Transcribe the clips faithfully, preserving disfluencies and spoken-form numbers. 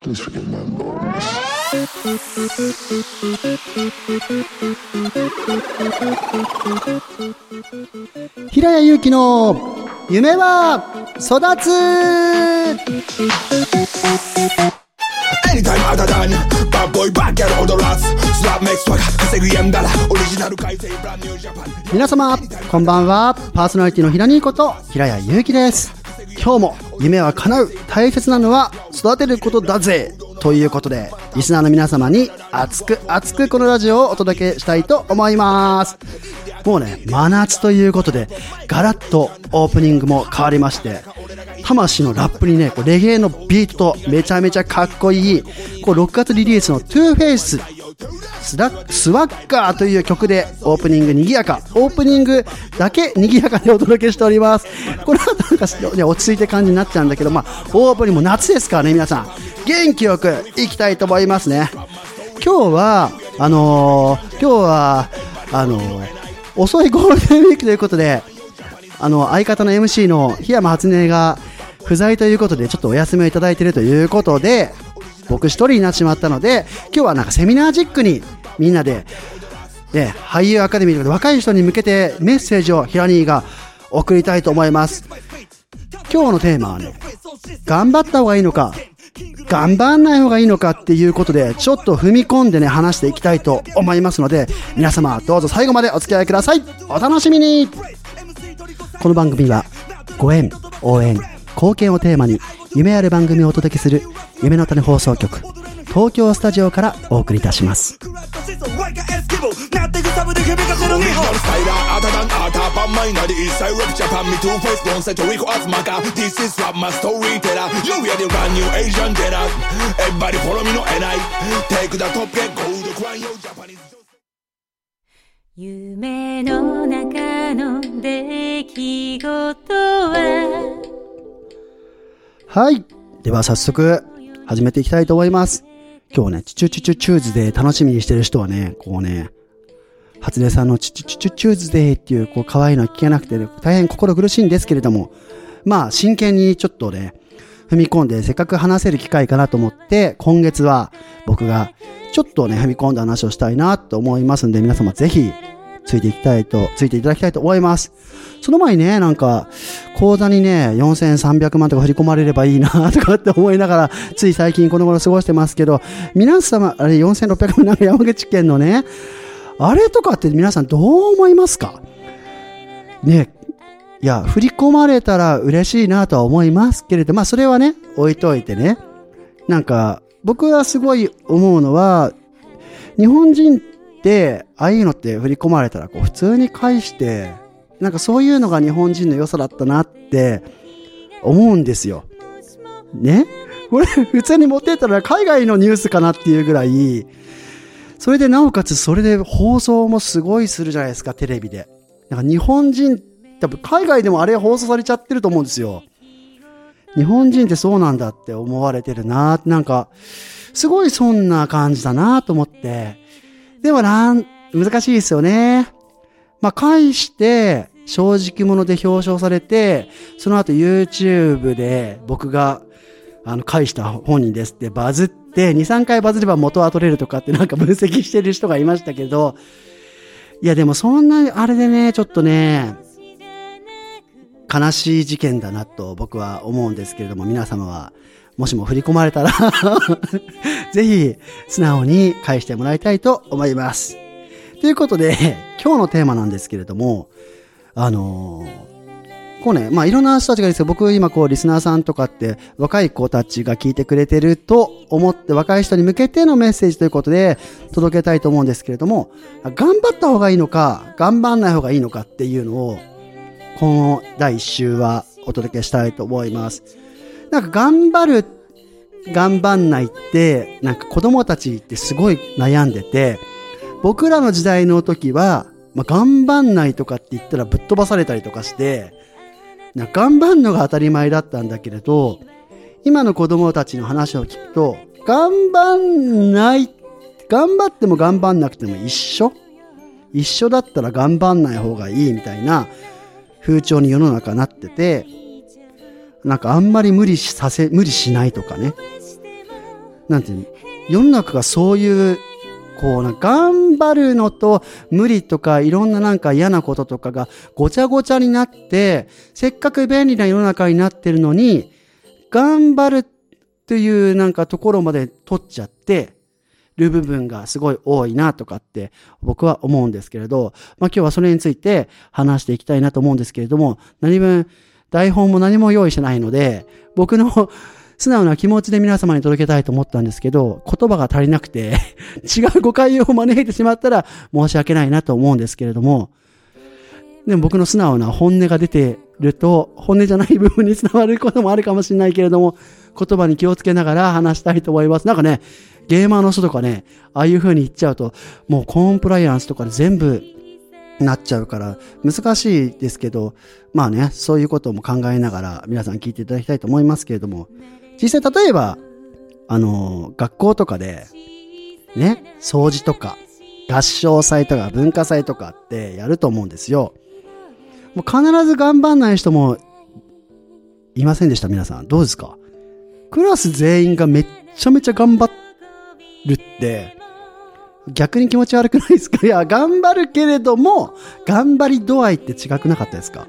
Please remember this. 平谷祐希の夢は育つ。皆様こんばんは。パーソナリティの平兄こと平谷祐希です。今日も夢は叶う、大切なのは育てることだぜということで、リスナーの皆様に熱く熱くこのラジオをお届けしたいと思います。もうね、真夏ということでガラッとオープニングも変わりまして、魂のラップにね、こうレゲエのビートとめちゃめちゃかっこいいこうろくがつリリースのトゥーフェイススラスワッガーという曲でオープニングにぎやか、オープニングだけにぎやかでお届けしております。この後なんか、ね、落ち着いて感じになっちゃうんだけど、まあオープニングも夏ですからね、皆さん元気よくいきたいと思いますね。今日はあのー、今日はあのー、遅いゴールデンウィークということで、あの相方の エムシー の檜山初音が不在ということでちょっとお休みをいただいているということで、僕一人になってしまったので、今日はなんかセミナーチックにみんなで、ね、俳優アカデミーで若い人に向けてメッセージをヒラニーが送りたいと思います。今日のテーマはね、頑張った方がいいのか頑張んない方がいいのかっていうことで、ちょっと踏み込んでね話していきたいと思いますので、皆様どうぞ最後までお付き合いください。お楽しみに。この番組はご縁、応援、貢献をテーマに夢ある番組をお届けする夢の種放送局東京スタジオからお送りいたします。 夢の中の出来事は、 はい、では早速始めていきたいと思います。今日ね、チュチュチュチュチューズで楽しみにしてる人はね、こうね、初音さんのチュチュチュチュチューズでっていうこう可愛いの聞けなくて、ね、大変心苦しいんですけれども、まあ真剣にちょっとね踏み込んで、せっかく話せる機会かなと思って、今月は僕がちょっとね踏み込んだ話をしたいなと思いますんで、皆様ぜひついていきたいとついていただきたいと思います。その前にね、なんか口座にねよんせんさんびゃくまんとか振り込まれればいいなとかって思いながら、つい最近この頃過ごしてますけど、皆様あれよんせんろっぴゃくまん、なんか山口県のねあれとかって皆さんどう思いますかね。いや、振り込まれたら嬉しいなとは思いますけれど、まあそれはね置いといてね、なんか僕はすごい思うのは、日本人ってああいうのって振り込まれたらこう普通に返して、なんかそういうのが日本人の良さだったなって思うんですよね。これ普通に持ってったら海外のニュースかなっていうぐらい、それでなおかつそれで放送もすごいするじゃないですか、テレビで。なんか日本人多分海外でもあれ放送されちゃってると思うんですよ。日本人ってそうなんだって思われてるな、なんかすごいそんな感じだなと思って。でもなん難しいですよね。まあ返して正直者で表彰されて、その後 YouTube で僕があの返した本人ですってバズって、にさんかいバズれば元は取れるとかってなんか分析してる人がいましたけど、いやでもそんなあれでね、ちょっとね悲しい事件だなと僕は思うんですけれども、皆様はもしも振り込まれたらぜひ素直に返してもらいたいと思います。ということで今日のテーマなんですけれども、あのー、こうね、まあいろんな人たちがですよ、僕今こうリスナーさんとかって若い子たちが聞いてくれてると思って、若い人に向けてのメッセージということで届けたいと思うんですけれども、頑張った方がいいのか頑張んない方がいいのかっていうのをこのだいいっ週はお届けしたいと思います。なんか頑張る頑張んないってなんか子供たちってすごい悩んでて、僕らの時代の時は、まあ、頑張んないとかって言ったらぶっ飛ばされたりとかして、なんか頑張んのが当たり前だったんだけれど、今の子供たちの話を聞くと、頑張んない頑張っても頑張んなくても一緒一緒だったら頑張んない方がいいみたいな風潮に世の中なってて、なんかあんまり無理させ無理しないとかね、 なんていうの、世の中がそういう、こうな、頑張るのと無理とかいろんななんか嫌なこととかがごちゃごちゃになって、せっかく便利な世の中になってるのに、頑張るっていうなんかところまで取っちゃってる部分がすごい多いなとかって僕は思うんですけれど、まあ今日はそれについて話していきたいなと思うんですけれども、何分台本も何も用意してないので、僕の素直な気持ちで皆様に届けたいと思ったんですけど、言葉が足りなくて違う誤解を招いてしまったら申し訳ないなと思うんですけれども、でも僕の素直な本音が出てると、本音じゃない部分に伝わることもあるかもしれないけれども、言葉に気をつけながら話したいと思います。なんかね、ゲーマーの人とかね、ああいう風に言っちゃうと、もうコンプライアンスとかで全部なっちゃうから難しいですけど、まあね、そういうことも考えながら皆さん聞いていただきたいと思いますけれども、実際例えば、あの、学校とかで、ね、掃除とか、合唱祭とか文化祭とかってやると思うんですよ。もう必ず頑張んない人もいませんでした、皆さん。どうですか？クラス全員がめっちゃめちゃ頑張るって、逆に気持ち悪くないですか？いや、頑張るけれども、頑張り度合いって違くなかったですか？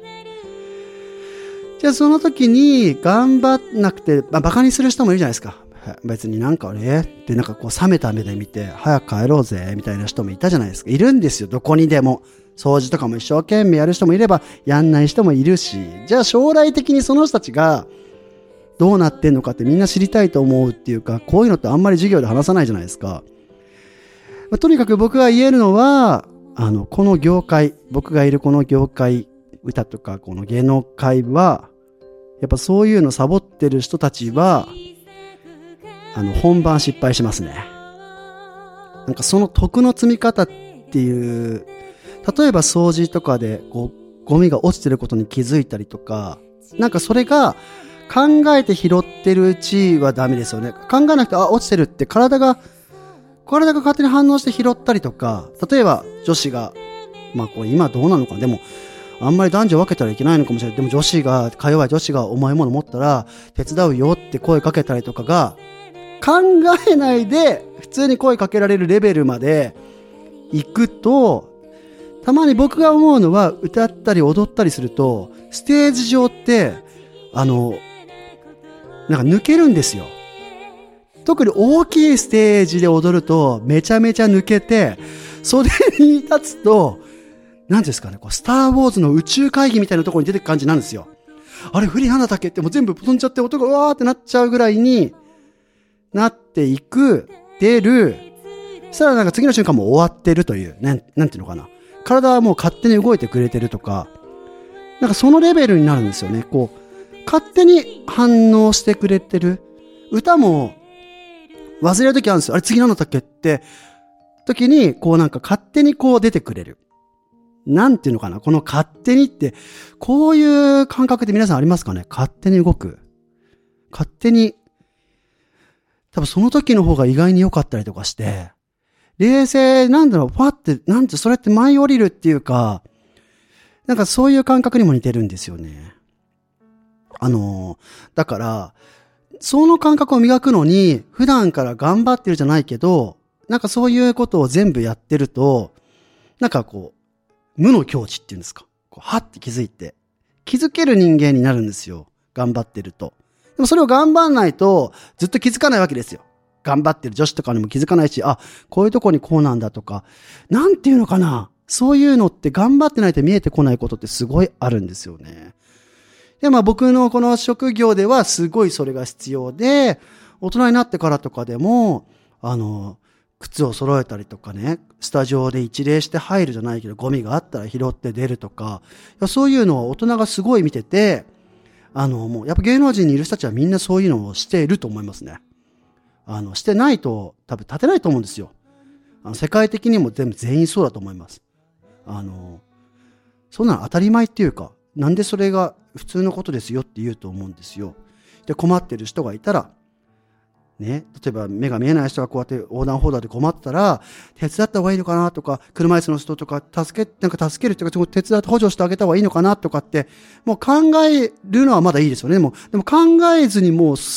じゃあその時に頑張んなくて、まあ、バカにする人もいるじゃないですか。別になんかあれってなんかこう冷めた目で見て、早く帰ろうぜみたいな人もいたじゃないですか。いるんですよ、どこにでも。掃除とかも一生懸命やる人もいれば、やんない人もいるし、じゃあ将来的にその人たちがどうなってんのかってみんな知りたいと思うっていうか、こういうのってあんまり授業で話さないじゃないですか。まあ、とにかく僕が言えるのは、あの、この業界、僕がいるこの業界、歌とかこの芸能界は、やっぱそういうのサボってる人たちは、あの、本番失敗しますね。なんかその徳の積み方っていう、例えば掃除とかでこうゴミが落ちてることに気づいたりとか、なんかそれが考えて拾ってるうちはダメですよね。考えなくて、あ、落ちてるって体が、体が勝手に反応して拾ったりとか、例えば女子が、まあこれ今どうなのかな、でも、あんまり男女分けたらいけないのかもしれない。でも女子が、か弱い女子が重いもの持ったら、手伝うよって声かけたりとかが、考えないで普通に声かけられるレベルまで行くと、たまに僕が思うのは、歌ったり踊ったりすると、ステージ上って、あの、なんか抜けるんですよ。特に大きいステージで踊ると、めちゃめちゃ抜けて、袖に立つと、なんですかね、こう、スターウォーズの宇宙会議みたいなところに出てく感じなんですよ。あれ、振りなんだったっけってもう全部飛んじゃって音がうわーってなっちゃうぐらいになっていく、出る、そしたらなんか次の瞬間もう終わってるという、なん、なんていうのかな。体はもう勝手に動いてくれてるとか、なんかそのレベルになるんですよね。こう、勝手に反応してくれてる。歌も忘れるときあるんですよ。あれ次何だったっけって時に、こうなんか勝手にこう出てくれる。なんていうのかな、この勝手にって、こういう感覚って皆さんありますかね？勝手に動く。勝手に、多分その時の方が意外に良かったりとかして、冷静、なんだろう、ファって、なんて、それって舞い降りるっていうか、なんかそういう感覚にも似てるんですよね。あの、だから、その感覚を磨くのに、普段から頑張ってるじゃないけど、なんかそういうことを全部やってると、なんかこう、無の境地っていうんですか。こうはって気づいて。気づける人間になるんですよ。頑張ってると。でもそれを頑張んないと、ずっと気づかないわけですよ。頑張ってる女子とかにも気づかないし、あ、こういうとこにこうなんだとか、なんていうのかな。そういうのって頑張ってないと見えてこないことってすごいあるんですよね。で、まあ僕のこの職業ではすごいそれが必要で、大人になってからとかでも、あの、靴を揃えたりとかね、スタジオで一礼して入るじゃないけど、ゴミがあったら拾って出るとか、そういうのを大人がすごい見てて、あの、もうやっぱ芸能人にいる人たちはみんなそういうのをしていると思いますね。あの、してないと多分立てないと思うんですよ。あの、世界的にも全部全員そうだと思います。あの、そんなの当たり前っていうか、なんでそれが普通のことですよって言うと思うんですよ。で、困ってる人がいたら、ね、例えば目が見えない人がこうやって横断歩道で困ったら、手伝った方がいいのかなとか、車椅子の人とか、助け、なんか助けるとか、手伝って補助してあげた方がいいのかなとかって、もう考えるのはまだいいですよね。でも、でも考えずにもう、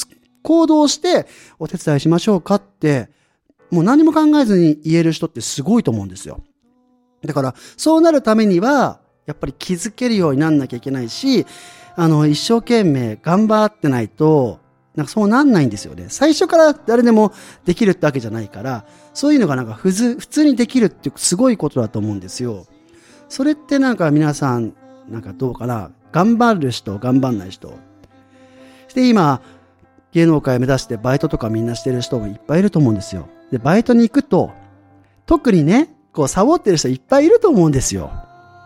行動してお手伝いしましょうかって、もう何も考えずに言える人ってすごいと思うんですよ。だから、そうなるためには、やっぱり気づけるようになんなきゃいけないし、あの、一生懸命頑張ってないと、なんかそうなんないんですよね。最初から誰でもできるってわけじゃないから、そういうのがなんか普通、普通にできるってすごいことだと思うんですよ。それってなんか皆さん、なんかどうかな、頑張る人、頑張んない人。で、今、芸能界目指してバイトとかみんなしてる人もいっぱいいると思うんですよ。で、バイトに行くと、特にね、こう、サボってる人いっぱいいると思うんですよ。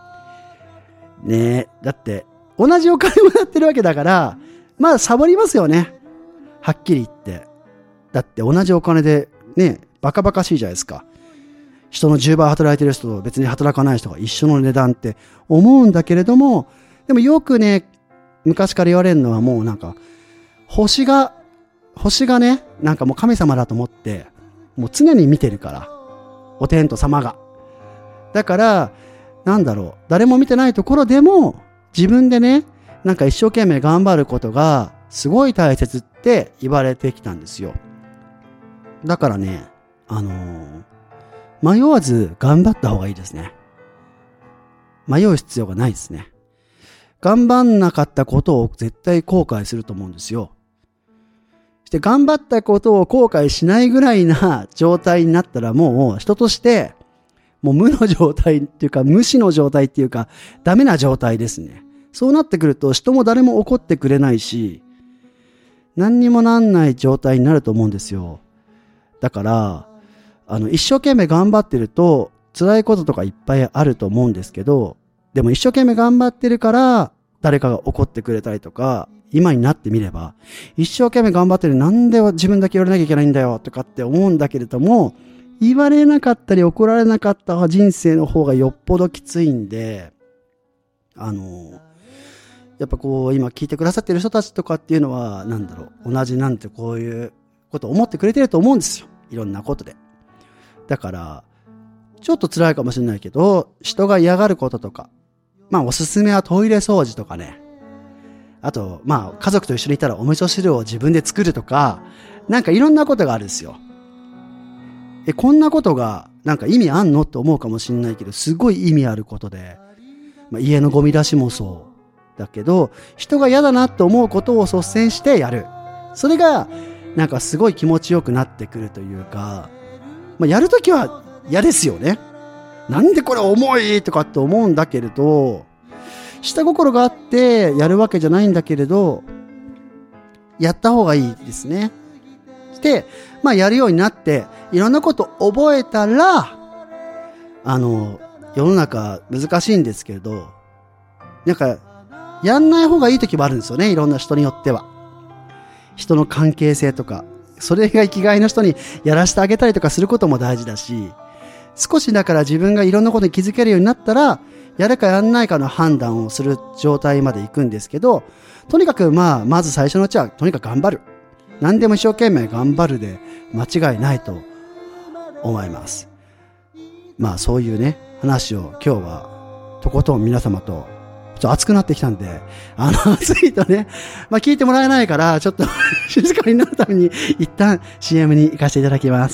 ねえ、だって、同じお金もらってるわけだから、まあ、サボりますよね。はっきり言って。だって同じお金で、ね、バカバカしいじゃないですか。人のじゅうばい働いてる人と別に働かない人が一緒の値段って思うんだけれども、でもよくね、昔から言われるのはもうなんか、星が、星がね、なんかもう神様だと思って、もう常に見てるから。お天道様が。だから、なんだろう、誰も見てないところでも、自分でね、なんか一生懸命頑張ることが、すごい大切って言われてきたんですよ。だからね、あのー、迷わず頑張った方がいいですね。迷う必要がないですね。頑張んなかったことを絶対後悔すると思うんですよ。そして頑張ったことを後悔しないぐらいな状態になったらもう人としてもう無の状態っていうか無視の状態っていうかダメな状態ですね。そうなってくると人も誰も怒ってくれないし何にもなんない状態になると思うんですよ。だからあの一生懸命頑張ってると辛いこととかいっぱいあると思うんですけど、でも一生懸命頑張ってるから誰かが怒ってくれたりとか、今になってみれば一生懸命頑張ってるなんで自分だけ言われなきゃいけないんだよとかって思うんだけれども、言われなかったり怒られなかった人生の方がよっぽどきついんで、あのやっぱこう今聞いてくださってる人たちとかっていうのはなんだろう、同じなんてこういうことを思ってくれてると思うんですよ。いろんなことで。だからちょっと辛いかもしれないけど、人が嫌がることとか、まあおすすめはトイレ掃除とかね。あと、まあ家族と一緒にいたらお味噌汁を自分で作るとか、なんかいろんなことがあるんですよ。え、こんなことがなんか意味あんのって思うかもしれないけど、すごい意味あることで、まあ、家のゴミ出しもそうだけど、人が嫌だなって思うことを率先してやる。それがなんかすごい気持ちよくなってくるというか、まあ、やるときは嫌ですよね。なんでこれ重いとかって思うんだけれど、下心があってやるわけじゃないんだけれど、やった方がいいですね。で、まあやるようになって、いろんなこと覚えたら、あの、世の中難しいんですけれど、なんか、やんない方がいい時もあるんですよね、いろんな人によっては。人の関係性とか、それが生きがいの人にやらせてあげたりとかすることも大事だし、少しだから自分がいろんなことに気づけるようになったら、やるかやんないかの判断をする状態まで行くんですけど、とにかくまあ、まず最初のうちはとにかく頑張る。何でも一生懸命頑張るで間違いないと思います。まあそういうね、話を今日はとことん皆様と、ちょっと熱くなってきたんで、あの、熱いとね、まあ聞いてもらえないから、ちょっと静かになるために一旦 シーエム に行かせていただきます。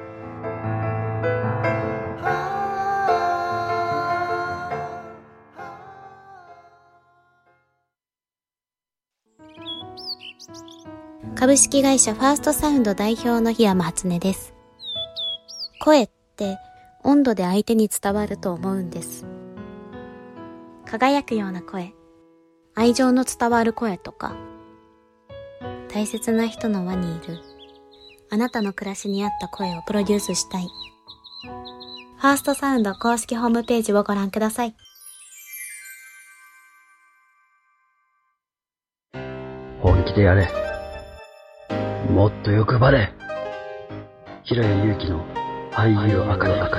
株式会社ファーストサウンド代表の檜山初音です。声って温度で相手に伝わると思うんです。輝くような声、愛情の伝わる声とか、大切な人の輪にいるあなたの暮らしに合った声をプロデュースしたい。ファーストサウンド公式ホームページをご覧ください。 本気でやれ。もっと欲張れ。平谷祐希の俳優アカデミー。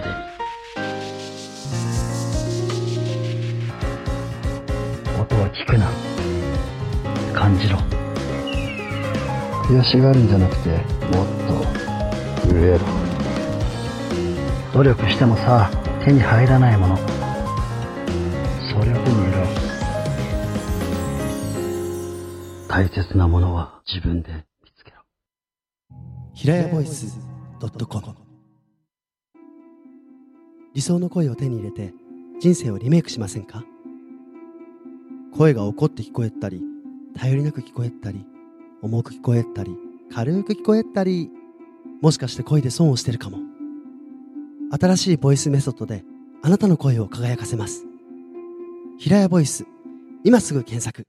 音は聞くな。感じろ。悔しがるんじゃなくて、もっと震えろ。努力してもさ、手に入らないもの。それを手に入れろ。大切なものは自分で見つけろ。 ひらやボイス .com。 理想の声を手に入れて人生をリメイクしませんか？声が怒って聞こえたり、頼りなく聞こえたり、重く聞こえたり、軽く聞こえたり、もしかして声で損をしてるかも。新しいボイスメソッドであなたの声を輝かせます。ひらやボイス、今すぐ検索。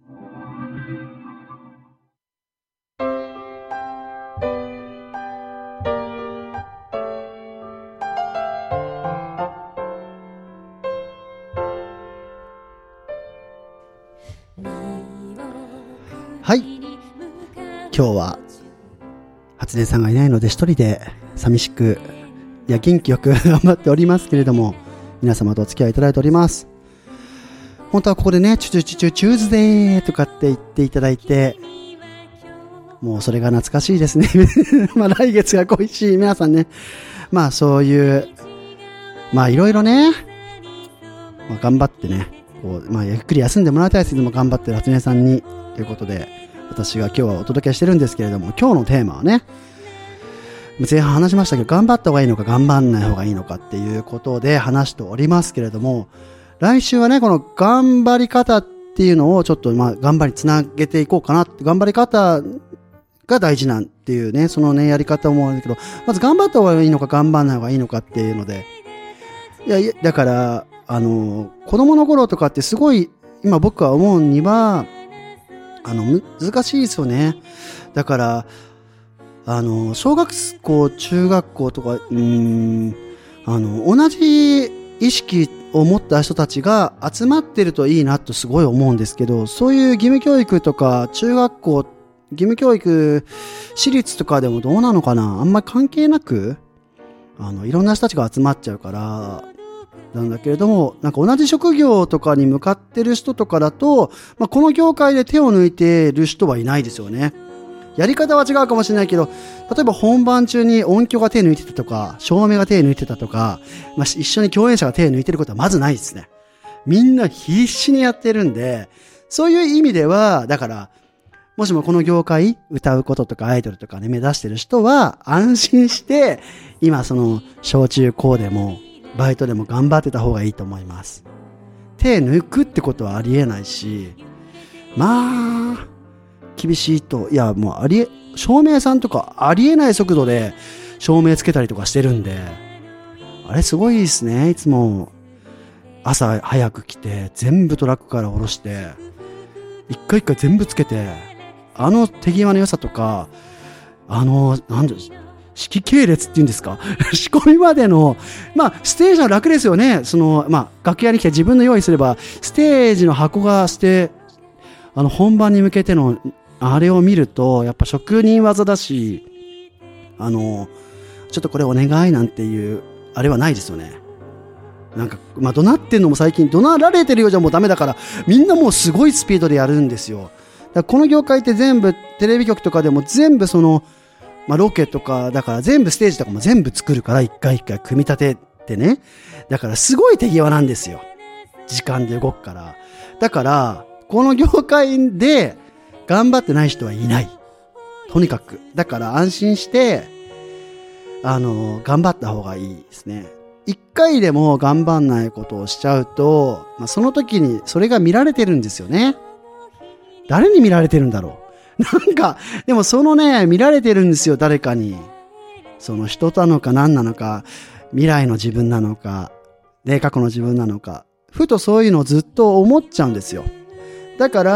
はい、今日は初音さんがいないので一人で寂しく、いや元気よく頑張っておりますけれども、皆様とお付き合いいただいております。本当はここでね、チュチュチュチュチューズデーとかって言っていただいて、もうそれが懐かしいですね。まあ来月が恋しい皆さんね、まあそういうまあいろいろね、まあ、頑張ってね、こうまあゆっくり休んでもらいたいですけども、頑張ってる初音さんにということで、私が今日はお届けしてるんですけれども、今日のテーマはね、前半話しましたけど、頑張った方がいいのか頑張んない方がいいのかっていうことで話しておりますけれども、来週はね、この頑張り方っていうのをちょっとまあ頑張りつなげていこうかなって、頑張り方が大事なんっていうね、そのねやり方もあるけど、まず頑張った方がいいのか頑張んない方がいいのかっていうので、いやいやだからあの子供の頃とかってすごい今僕は思うにはあの難しいですよね。だからあの小学校中学校とかうーんあの同じ意識を持った人たちが集まってるといいなとすごい思うんですけど、そういう義務教育とか中学校義務教育私立とかでもどうなのかな、あんまり関係なくあのいろんな人たちが集まっちゃうからなんだけれども、なんか同じ職業とかに向かってる人とかだと、まあ、この業界で手を抜いてる人はいないですよね。やり方は違うかもしれないけど、例えば本番中に音響が手抜いてたとか、照明が手抜いてたとか、まあ、一緒に共演者が手抜いてることはまずないですね。みんな必死にやってるんで、そういう意味では、だから、もしもこの業界、歌うこととかアイドルとかね、目指してる人は、安心して、今その、小中高でも、バイトでも頑張ってた方がいいと思います。手抜くってことはありえないし、まあ、厳しいと、いやもうありえ、照明さんとかありえない速度で照明つけたりとかしてるんで、あれすごいですね。いつも朝早く来て全部トラックから下ろして一回一回全部つけて、あの手際の良さとか、あのなんで指揮系列っていうんですか仕込みまでの、まあステージは楽ですよね。そのまあ楽屋に来て自分の用意すればステージの箱がして、あの本番に向けてのあれを見るとやっぱ職人技だし、あのちょっとこれお願いなんていうあれはないですよね。なんかまあ怒鳴ってんのも最近怒鳴られてるようじゃもうダメだから、みんなもうすごいスピードでやるんですよ。だからこの業界って全部テレビ局とかでも全部そのまあロケとかだから全部ステージとかも全部作るから、一回一回組み立ててね。だからすごい手際なんですよ。時間で動くから。だからこの業界で頑張ってない人はいない。とにかく。だから安心して、あの、頑張った方がいいですね。一回でも頑張んないことをしちゃうと、まあ、その時にそれが見られてるんですよね。誰に見られてるんだろう。なんか、でもそのね、見られてるんですよ、誰かに。その人なのか何なのか、未来の自分なのか、で、過去の自分なのか。ふとそういうのをずっと思っちゃうんですよ。だから、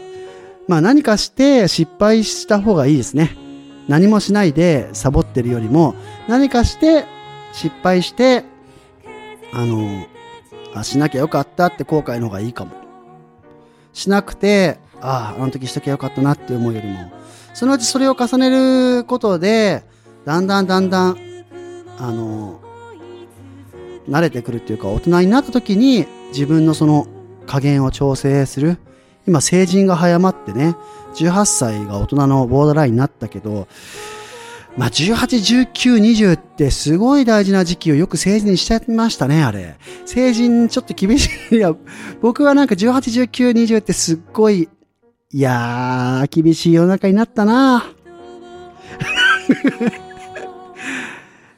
まあ何かして失敗した方がいいですね。何もしないでサボってるよりも、何かして失敗して、あの、あ、しなきゃよかったって後悔の方がいいかも。しなくて、ああ、あの時しときゃよかったなって思うよりも、そのうちそれを重ねることで、だんだんだんだん、あの、慣れてくるっていうか、大人になった時に自分のその加減を調整する。今成人が早まってね、じゅうはっさいが大人のボーダーラインになったけど、まあじゅうはち、じゅうきゅう、にじゅうってすごい大事な時期をよく成人にしちゃいましたね、あれ。成人ちょっと厳しい。いや、僕はなんかじゅうはち、じゅうきゅう、にじゅうってすっごい、いやー、厳しい世の中になったな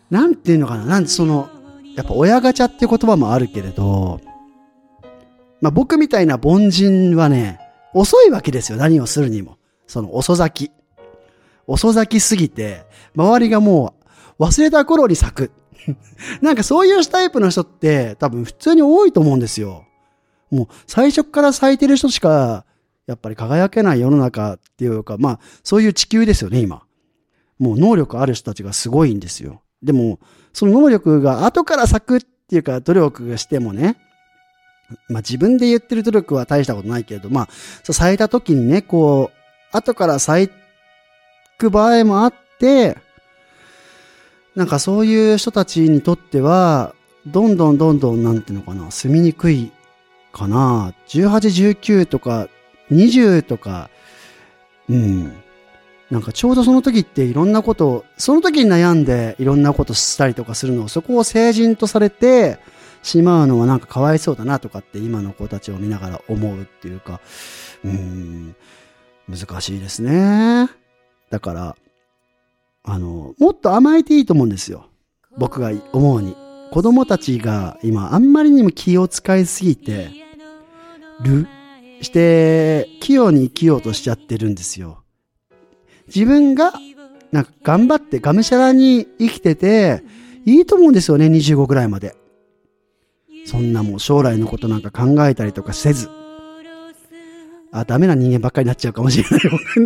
なんていうのかな、なんてその、やっぱ親ガチャっていう言葉もあるけれど、まあ僕みたいな凡人はね、遅いわけですよ、何をするにも。その遅咲き。遅咲きすぎて、周りがもう忘れた頃に咲く。なんかそういうタイプの人って多分普通に多いと思うんですよ。もう最初から咲いてる人しか、やっぱり輝けない世の中っていうか、まあそういう地球ですよね、今。もう能力ある人たちがすごいんですよ。でも、その能力が後から咲くっていうか努力してもね、まあ自分で言ってる努力は大したことないけれど、まあ、そう咲いた時にね、こう、後から咲く場合もあって、なんかそういう人たちにとっては、どんどんどんどんなんていうのかな、住みにくいかな。じゅうはち、じゅうきゅうとか、にじゅうとか、うん。なんかちょうどその時っていろんなことを、その時に悩んでいろんなことしたりとかするのを、そこを成人とされてしまうのはなんかかわいそうだなとかって今の子たちを見ながら思うっていうか、うーん、難しいですね。だから、あの、もっと甘えていいと思うんですよ。僕が思うに。子供たちが今あんまりにも気を使いすぎてる、して、器用に生きようとしちゃってるんですよ。自分が、なんか頑張ってがむしゃらに生きてて、いいと思うんですよね、にじゅうごぐらいまで。そんなもう将来のことなんか考えたりとかせず。あ、ダメな人間ばっかりになっちゃうかもしれない。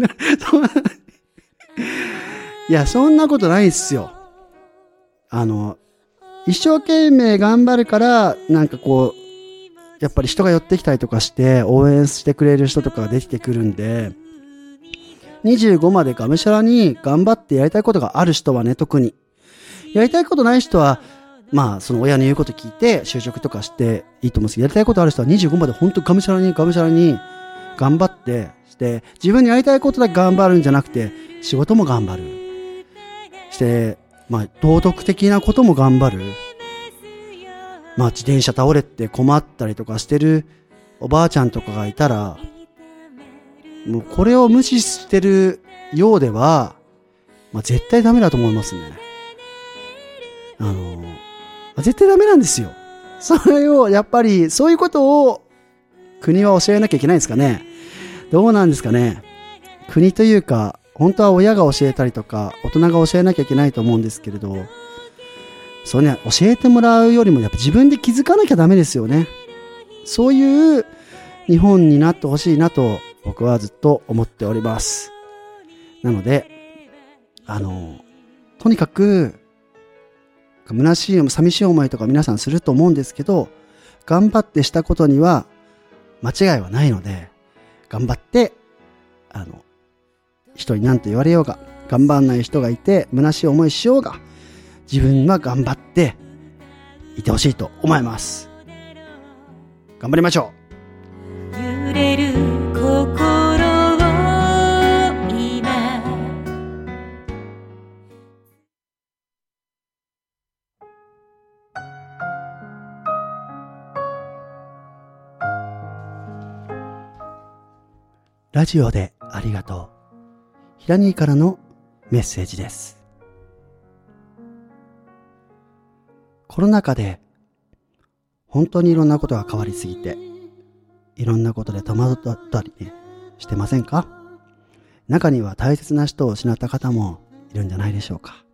いや、そんなことないっすよ。あの、一生懸命頑張るから、なんかこう、やっぱり人が寄ってきたりとかして、応援してくれる人とかができてくるんで、にじゅうごまでがむしゃらに頑張ってやりたいことがある人はね、特に。やりたいことない人は、まあ、その親の言うこと聞いて、就職とかしていいと思うんですけど、やりたいことある人はにじゅうごまで本当がむしゃらにがむしゃらに頑張って、して、自分にやりたいことだけ頑張るんじゃなくて、仕事も頑張る。して、まあ、道徳的なことも頑張る。まあ、自転車倒れて困ったりとかしてるおばあちゃんとかがいたら、もうこれを無視してるようでは、まあ、絶対ダメだと思いますね。あの、絶対ダメなんですよ。それを、やっぱり、そういうことを国は教えなきゃいけないんですかね。どうなんですかね。国というか、本当は親が教えたりとか、大人が教えなきゃいけないと思うんですけれど、そうね、教えてもらうよりも、やっぱ自分で気づかなきゃダメですよね。そういう日本になってほしいなと、僕はずっと思っております。なので、あの、とにかく、虚しい、寂しい思いとか皆さんすると思うんですけど、頑張ってしたことには間違いはないので、頑張って、あの、人に何と言われようが、頑張んない人がいて、虚しい思いしようが、自分は頑張っていてほしいと思います。頑張りましょう。揺れる心を今。ラジオでありがとう。ヒラニーからのメッセージです。コロナ禍で本当にいろんなことが変わりすぎて、いろんなことで戸惑ったりね、してませんか？中には大切な人を失った方もいるんじゃないでしょうか。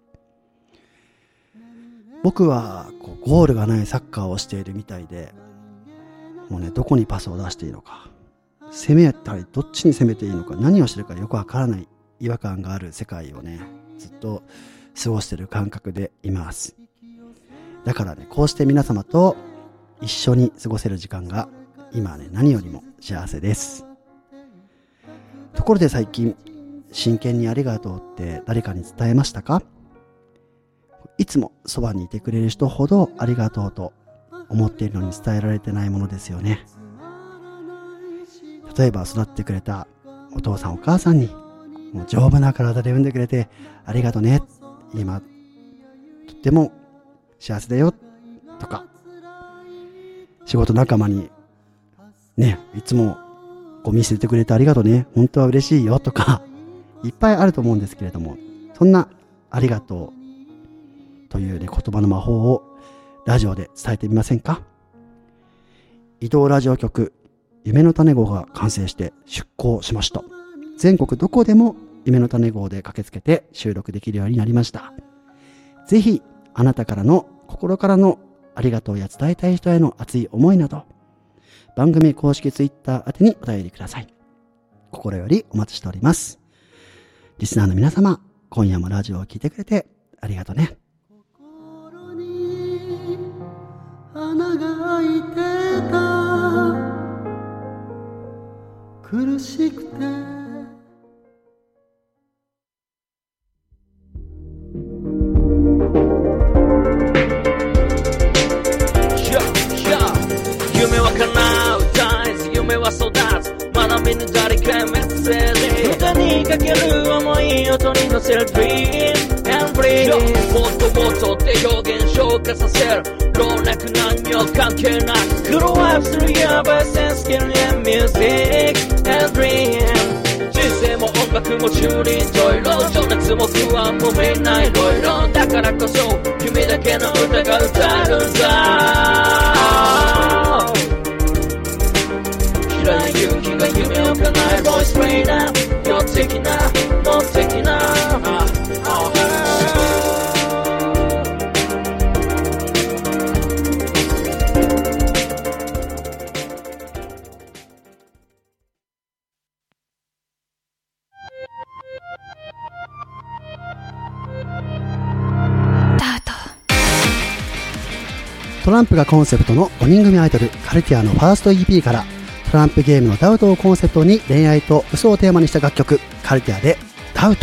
僕はこうゴールがないサッカーをしているみたいで、もうね、どこにパスを出していいのか、攻めたりどっちに攻めていいのか、何をしてるかよくわからない違和感がある世界をね、ずっと過ごしている感覚でいます。だからね、こうして皆様と一緒に過ごせる時間が今ね、何よりも幸せです。ところで最近、真剣にありがとうって誰かに伝えましたか？いつもそばにいてくれる人ほどありがとうと思っているのに伝えられてないものですよね。例えば育ってくれたお父さんお母さんに、もう丈夫な体で産んでくれてありがとね、今とっても幸せだよとか、仕事仲間にね、いつもゴミ捨ててくれてありがとね、本当は嬉しいよとか、いっぱいあると思うんですけれども、そんなありがとうというね、言葉の魔法をラジオで伝えてみませんか。移動ラジオ局夢の種号が完成して出港しました。全国どこでも夢の種号で駆けつけて収録できるようになりました。ぜひあなたからの心からのありがとうや伝えたい人への熱い思いなど、番組公式ツイッター宛てにお便りください。心よりお待ちしております。リスナーの皆様、今夜もラジオを聞いてくれてありがとうね。 心に穴が開いてた、苦しくて夢は叶う大事、夢は育つ、まだ見ぬ誰かへメッセージ、歌にかける思い、音に乗せる Dream and Breathe、 もっともっとって表現昇華させる、老若男女関係なくグローアップする Your voice and skill and music and dream、 人生も音楽も中にいろいろ、情熱も不安もみんないろいろ、だからこそ君だけの歌が歌えるんだ。嫌いな勇気が夢を叶える Voice Trainer、 you're taking up, not taking up、 トランプがコンセプトのごにん組アイドルカルティアのファースト イーピー からトランプゲームのダウトをコンセプトに恋愛と嘘をテーマにした楽曲、カルティアでダウト。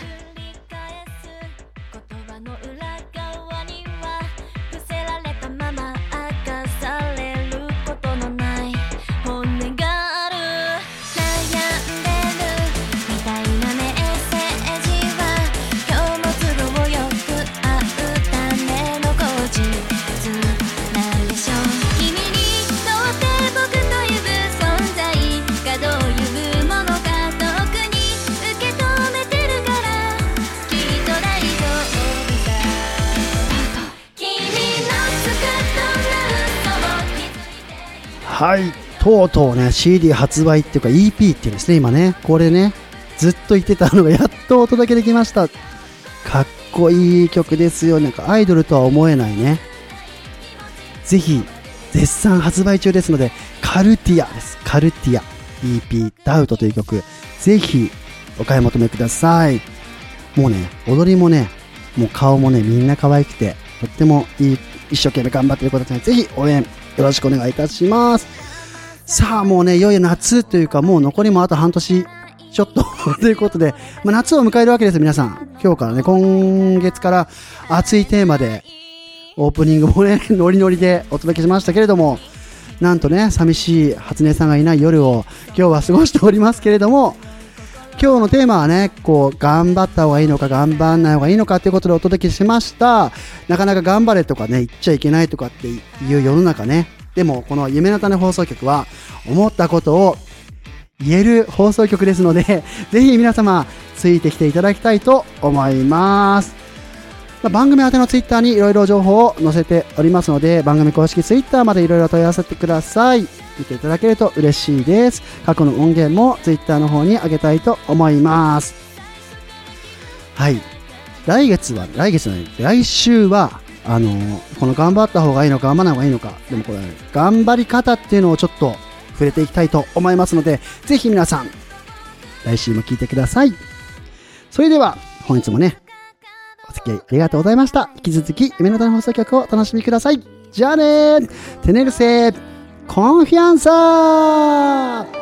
はい、とうとうね シーディー 発売っていうか イーピー っていうんですね、今ね、これねずっと言ってたのがやっとお届けできました。かっこいい曲ですよ。なんかアイドルとは思えないね。ぜひ絶賛発売中ですので、カルティアです。カルティア イーピー ダウトという曲、ぜひお買い求めください。もうね、踊りもね、もう顔もね、みんな可愛くてとってもいい、一生懸命頑張っている子たちにぜひ応援よろしくお願いいたします。さあもうね、いよいよ夏というか、もう残りもあと半年ちょっとということで、まあ、夏を迎えるわけです。皆さん今日からね、今月から熱いテーマでオープニングもねノリノリでお届けしましたけれども、なんとね、寂しい初音さんがいない夜を今日は過ごしておりますけれども、今日のテーマはね、こう頑張った方がいいのか頑張んない方がいいのかということでお届けしました。なかなか頑張れとかね、言っちゃいけないとかっていう世の中ね。でもこの夢の種放送局は思ったことを言える放送局ですので、ぜひ皆様ついてきていただきたいと思います。番組宛てのツイッターにいろいろ情報を載せておりますので、番組公式ツイッターまでいろいろ問い合わせてください。見ていただけると嬉しいです。過去の音源もツイッターの方に上げたいと思います。はい、来月は来月の来週はあのー、この頑張った方がいいのか頑張らない方がいいのか、でもこれ、ね、頑張り方っていうのをちょっと触れていきたいと思いますので、ぜひ皆さん来週も聞いてください。それでは本日もね、お付き合いありがとうございました。引き続き夢の種放送局をお楽しみください。じゃあねー、テネルセーコンフィアンサー。